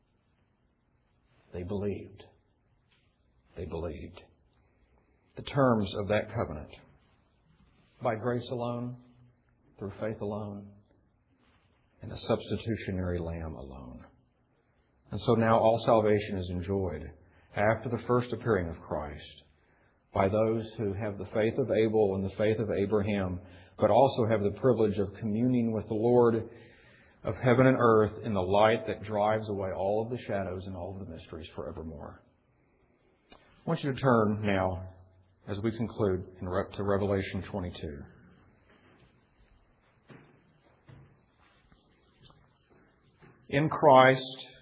They believed. They believed. The terms of that covenant. By grace alone, through faith alone, and a substitutionary lamb alone. And so now all salvation is enjoyed after the first appearing of Christ by those who have the faith of Abel and the faith of Abraham, but also have the privilege of communing with the Lord of heaven and earth in the light that drives away all of the shadows and all of the mysteries forevermore. I want you to turn now, as we conclude, to Revelation 22. In Christ,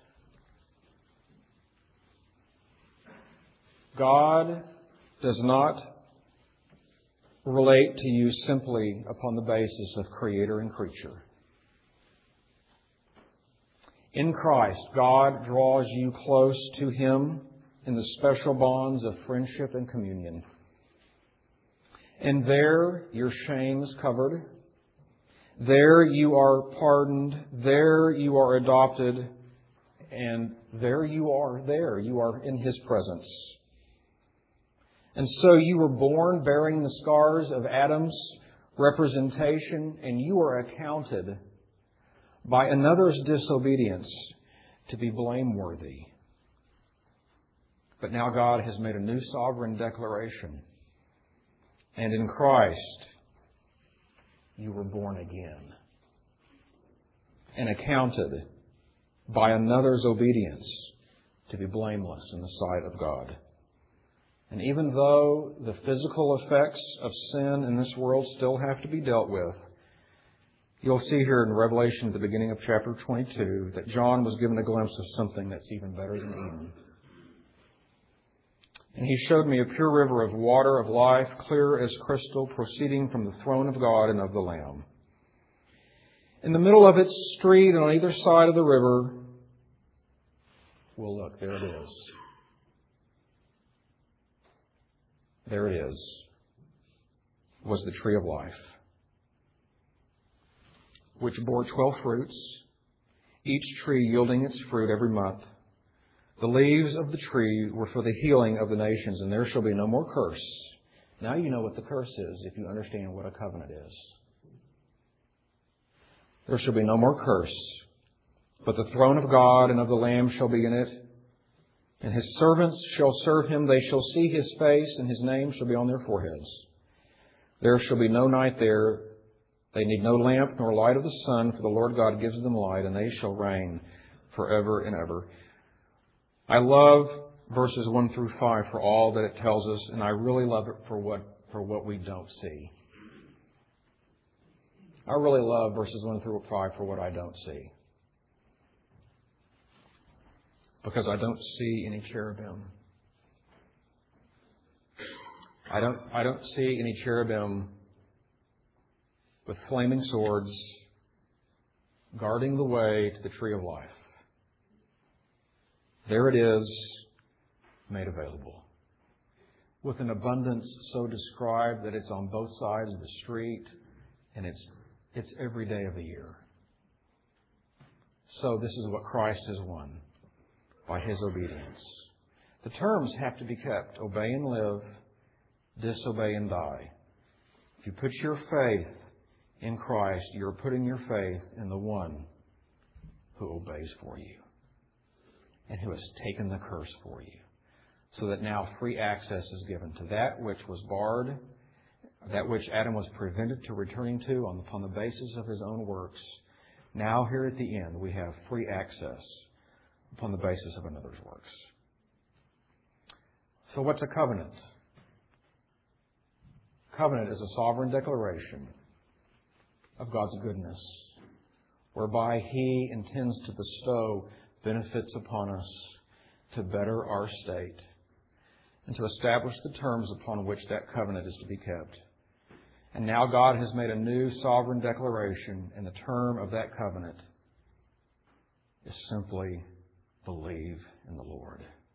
God does not relate to you simply upon the basis of creator and creature. In Christ, God draws you close to Him in the special bonds of friendship and communion. And there your shame is covered. There you are pardoned. There you are adopted. And there you are in His presence. And so you were born bearing the scars of Adam's representation, and you are accounted by another's disobedience to be blameworthy. But now God has made a new sovereign declaration. And in Christ, you were born again and accounted by another's obedience to be blameless in the sight of God. And even though the physical effects of sin in this world still have to be dealt with, you'll see here in Revelation at the beginning of chapter 22 that John was given a glimpse of something that's even better than Eden. And he showed me a pure river of water of life, clear as crystal, proceeding from the throne of God and of the Lamb. In the middle of its street and on either side of the river, well, look, there it is. There it is, was the tree of life, which bore 12 fruits, each tree yielding its fruit every month. The leaves of the tree were for the healing of the nations, and there shall be no more curse. Now you know what the curse is if you understand what a covenant is. There shall be no more curse, but the throne of God and of the Lamb shall be in it, and His servants shall serve Him. They shall see His face, and His name shall be on their foreheads. There shall be no night there. They need no lamp nor light of the sun, for the Lord God gives them light, and they shall reign forever and ever. I love verses 1 through 5 for all that it tells us, and I really love it for what we don't see. I really love verses 1 through 5 for what I don't see. Because I don't see any cherubim. I don't see any cherubim with flaming swords guarding the way to the tree of life. There it is, made available. With an abundance so described that it's on both sides of the street, and it's every day of the year. So this is what Christ has won by His obedience. The terms have to be kept. Obey and live, disobey and die. If you put your faith in Christ, you're putting your faith in the one who obeys for you and who has taken the curse for you, so that now free access is given to that which was barred, that which Adam was prevented to returning to upon the basis of his own works. Now here at the end we have free access upon the basis of another's works. So what's a covenant? Covenant is a sovereign declaration of God's goodness, whereby He intends to bestow benefits upon us to better our state and to establish the terms upon which that covenant is to be kept. And now God has made a new sovereign declaration, and the term of that covenant is simply believe in the Lord.